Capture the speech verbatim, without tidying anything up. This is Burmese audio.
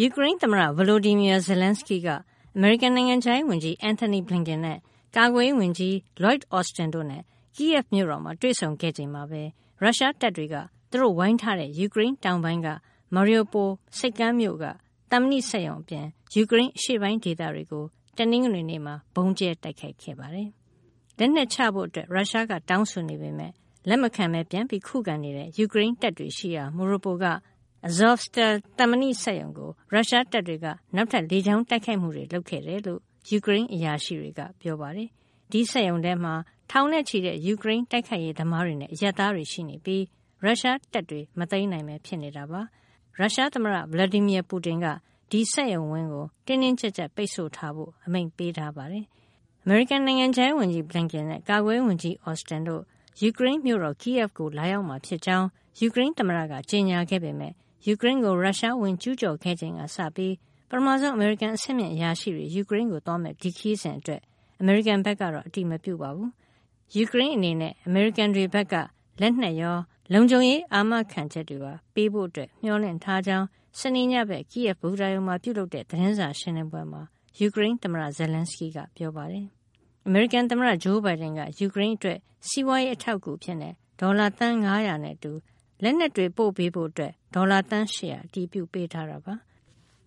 ယူကရိန်းသမ္မတ Volodymyr Zelensky ကအမေရိကန်နိုင်ငံခြားရေးဝန်ကြီး Antony Blinken နဲ့ကာကွယ်ရေးဝန်ကြီး Lloyd Austin တို့နဲ့ Kyiv မြို့တော်မှာတွေ့ဆုံခဲ့ချိန်မှာပဲရုရှားတပ်တွေကသူတို့ဝိုင်းထားတဲ့ယူကရိန်းတောင်ပိုင်းက Mariupol ဆိပ်ကမ်းမြို့ကသံမဏိစက်ရုံအပြင်ယူကရိန်းအရှေ့ပိုင်းဒေသတွေကိုတနင်္ဂနွေနေ့မှာဗုံးကျဲတိုက်ခိုက်ခဲ့ပါတယ်။လက်နက်ချဖို့အတွက်ရုရှားကတောင်းဆိုနေပေမဲ့လက်မခံပဲပြန်ပြီးခုခံနေတဲ့ယူကရိန်းတပ်တွေရှိရာ Mariupol က Azovstal သံမဏိစက်ရုံကိုရုရှားတပ်တွေကနောက်ထပ်လေကြောင်းတိုက်ခိုက်မှုတွေလုပ်ခဲ့တယ်လို့ယူကရိန်းအရာရှိတွေကပြောပါတယ်။ဒီစက်ရုံထဲမှာထောင်နဲ့ချီတဲ့ယူကရိန်းတိုက်ခိုက်ရေးသမားတွေနဲ့အရပ်သားတွေရှိနေပြီးရုရှားတပ်တွေမသိမ်းနိုင်ပဲဖြစ်နေတာပါ။ရုရှားသမ္မတ Vladimir Putin ကဒီစက်ရုံဝင်းကိုတင်းတင်းကျပ်ကျပ်ပိတ်ဆို့ထားဖို့အမိန့်ပေးထားပါတယ်။အမေရိကန်နိုင်ငံခြားရေးဝန်ကြီး Blinken နဲ့ကာကွယ်ရေးဝန်ကြီး Austin တို့ယူကရိန်းမြို့တော် Kyiv ကိုလာရောက်မှာဖြစ်ကြောင်းယူကရိန်းသမ္မတကကြေညာခဲ့ပေမဲ့ယူကရိန်းကိုရုရှားဝင်ကျူးကျော်ခဲ့ချိန်ကစပြီးပထမဆုံးအမေရိကန်အဆင့်မြင့်အရာရှိတွေယူကရိန်းကိုသွားမဲ့ဒီခရီးစဉ်အတွက်အမေရိကန်ဘက်ကတော့အတိမပြုပါဘူး။ယူကရိန်းအနေနဲ့အမေရိကန်တွေဘက်ကလက်နက်ရောလုံခြုံရေးအာမခံချက်တွေပါပေးဖို့အတွက်မျှော်လင့်ထားကြောင်းစနေညဘက် Kyiv ဘူတာရုံမှာပြုလုပ်တဲ့သတင်းစာရှင်းလင်းပွဲမှာယူကရိန်းသမ္မတ Zelensky ကပြောပါတယ်။အမေရိကန်သမ္မတ Joe Biden ကယူကရိန်းအတွက်စီးပွားရေးအထောက်အကူဖြစ်တဲ့ဒေါ်လာသန်း၅၀၀နဲ့အတူလက်နက်တွေပို့ပေးဖို့အတွက်ဒေါ်လာသန်း၈၀၀အတည်ပြုပေးထားတာပါ။